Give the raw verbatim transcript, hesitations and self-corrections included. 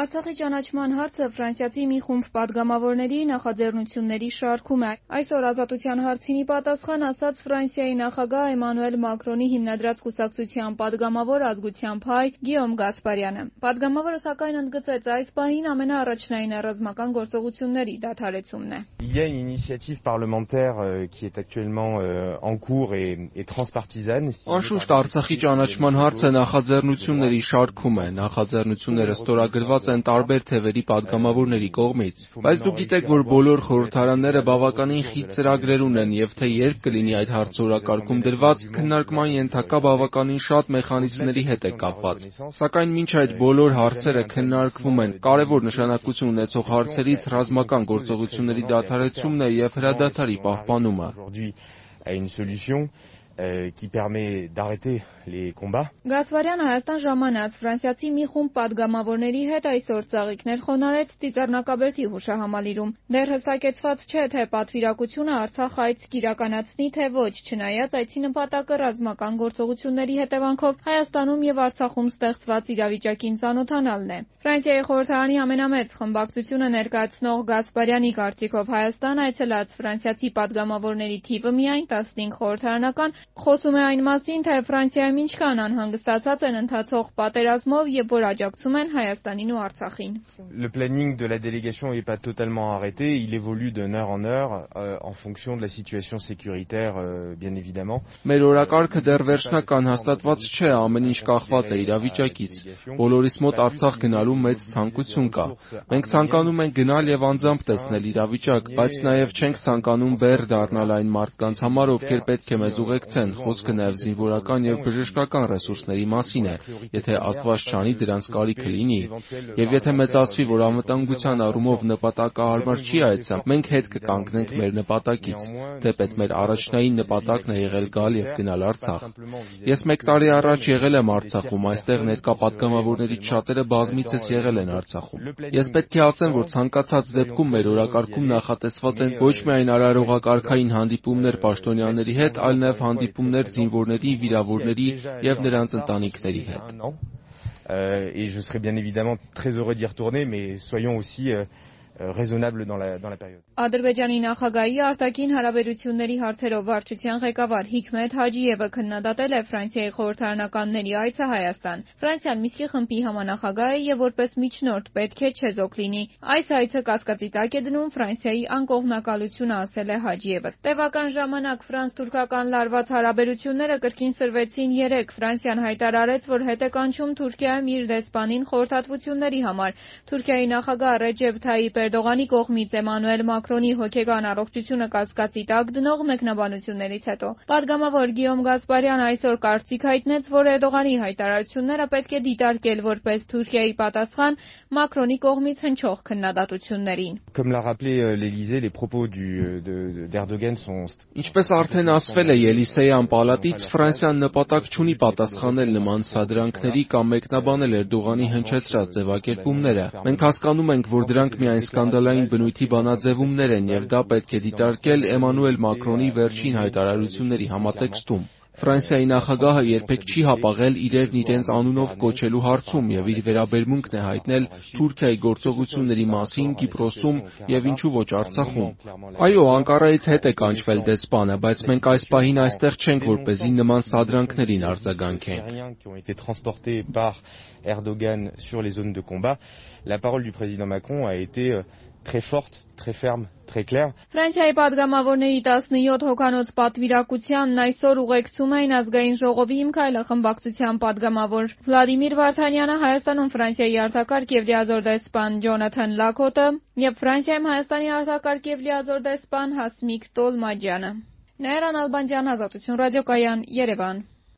Արցախի ճանաչման հարցը ֆրանսիացի մի խումբ պատգամավորների նախաձեռնությունների շարքում է։ Այսօր Ազատության հարցինի պատասխան ասաց Ֆրանսիայի նախագահ Էմանուել Մակրոնի հիմնադրած կուսակցության պատգամավոր ազգությամբ հայ Գիոմ Գասպարյանը։ Պատգամավորը սակայն ընդգծեց, այս պահին ամենաառաջնայինը ռազմական գործողությունների դադարեցումն է։ Il y a une initiative parlementaire qui est actuellement en cours et, et transpartisane. Անշուշտ Արցախի ճանաչման հարցը նախաձեռնությունների շարքում է, նախաձեռնությունները ստորագրված են տարբեր թևերի պատգամավորների կողմից, բայց դուք գիտեք, որ բոլոր խորհրդարանները բավականին խիտ ծրագրեր ունեն եւ թե երբ կլինի այդ հարցը օրակարգում դրված, քննարկման ենթակա բավականին շատ մեխանիզմների հետ է կապված։ Սակայն մինչ այդ բոլոր հարցերը քննարկվում են, կարևոր նշանակություն ունեցող հարցերից ռազմական գործողությունների դադարեցումն է եւ հրադադարի պահպանումը։ Qui permet d'arrêter les combats. Գասպարյանը Հայաստան ժամանած ֆրանսիացի մի խումբ պատգամավորների հետ այսօր ծաղիկներ խոնարհեց Ծիծեռնակաբերդի հուշահամալիրում։ Դեռ հստակեցված չէ, թե պատվիրակությունը Արցախ այց կիրականացնի, թե ոչ, չնայած այցի նպատակը ռազմական գործողությունների հետևանքով Հայաստանում եւ Արցախում ստեղծված իրավիճակին ծանոթանալն է։ Ֆրանսիայի խորհրդարանի ամենամեծ խմբակցությունը ներկայացնող Գասպարյանի կարծիքով Հայաստան այցելած ֆրանսիացի պատգամավորների թիվը միայն տասնհինգ խորհրդարանական խոսում է այն մասին, թե Ֆրանսիայում ինչքան անհանգստացած են ընթացող պատերազմով եւ որ աջակցում են Հայաստանին ու Արցախին։ Le planning de la délégation n'est pas totalement arrêté, il évolue d'une heure en heure euh, en fonction de la situation sécuritaire euh, bien évidemment. Մեր օրակարգը դեռ վերջնական հաստատված չէ, ամեն ինչ կախված է իրավիճակից։ Բոլորիս մոտ Արցախ գնալու մեծ ցանկություն կա։ Մենք ցանկանում ենք գնալ եւ անձամբ տեսնել իրավիճակ, բայց նաեւ չենք ցանկանում բեռ դառնալ այն մարդկանց համար, ովքեր պետք է մեզ ուղեկցեն, խոսքը նաև զինվորական եւ բժշկական ռեսուրսների մասին է, եթե Աստված չանի դրանց կարիքը լինի, եւ եթե մեծացվի, որ անվտանգության առումով նպատակահարմար չի այցը, մենք հետ կկանգնենք մեր նպատակից, թեպետ մեր առաջնային նպատակն է եղել գալ եւ գնալ Արցախ։ Ես մեկ տարի առաջ եղել եմ Արցախում, այստեղ ներկա պատգամավորներից շատերը բազմիցս եղել են Արցախում։ Ես պետք է ասեմ, որ ցանկացած դեպքում մեր օրակարգում նախատեսված են ոչ միայն արարողակարգային հանդիպումներ պաշտոնյաների հետ, այլ նաև հանդիպումներ զինվորների, վիրավորների եւ նրանց ընտանիքների հետ։ Et je serais bien évidemment très heureux d'y retourner, mais soyons aussi euh, raisonnable dans la dans la période. Ադրբեջանի նախագահի արտաքին հարաբերությունների հարցերով վարչության ղեկավար Հիկմետ Հաջիևը քննադատել է Ֆրանսիայի խորհրդարանականների այցը Հայաստան։ Ֆրանսիան Միսկի խմբի համանախագահ է եւ որպես միջնորդ պետք է չեզոք լինի։ Այս այցը կասկածի տակ է դնում Ֆրանսիայի անկողմնակալությունը, ասել է Հաջիևը։ Տևական ժամանակ ֆրանս-թուրքական լարված հարաբերությունները կրկին սրվեցին երեկ։ Ֆրանսիան հայտարարեց, որ հետ է կանչում Թուրքիայում իր դեսպանին խորհրդատվությունների համար։ Թուրքիայի նախագահ Ռեջեփ Թայիպ Էրդողանի կողմից Էմանուել Մակրոնի հոգեկան առողջությունը կասկածի տակ դնող մեկնաբանություններից հետո պատգամավոր Գիոմ Գասպարյանը այսօր կարծիք հայտնեց, որ Էրդողանի հայտարարությունները պետք է դիտարկել որպես Թուրքիայի պատասխան Մակրոնի կողմից հնչող քննադատություններին։ Comme l'a rappelé l'Élysée, les propos du de d'Erdogan sont Ինչպես արդեն ասվել է Ելիսեյան պալատից, Ֆրանսիան նպատակ չունի պատասխանել նման սադրանքների կամ մեկնաբանել Էրդողանի հնչեցրած ձևակերպումները։ Մենք հասկանում ենք, որ դրանք միայն սկանդալային բնույթի բանաձևումներ են եւ դա պետք է դիտարկել Էմանուել Մակրոնի վերջին հայտարարությունների համատեքստում։ Ֆրանսիայի նախագահը երբեք չի հապաղել իրերն իրենց անունով կոչելու հարցում եւ իր վերաբերմունքն է հայտնել Թուրքիայի գործողությունների մասին Կիպրոսում եւ ինչու ոչ Արցախում։ Այո, Անկարայից հետ է կանչվել դեսպանը, բայց մենք այս պահին այստեղ չենք, որպեսզի նման սադրանքներին արձագանքենք։ Erdogan sur les zones de combat, la parole du président Macron a été très forte, très ferme, très claire. Ֆրանսիայի պատգամավորների տասնյոթ հոգանոց պատվիրակությանն այսօր ուղեկցում էին ազգային ժողովի Իմ քայլը խմբակցության պատգամավոր Վլադիմիր Վարդանյանը, Հայաստանում Ֆրանսիայի արտակարգ եւ լիազոր դեսպան Ջոնաթան Լակոտը եւ Ֆրանսիայում Հայաստանի արտակարգ եւ լիազոր դեսպան Հասմիկ Տոլմաջյանը։ Նայիրան Ալբանդյան, Ազատություն ռադիոկայան, Երևան։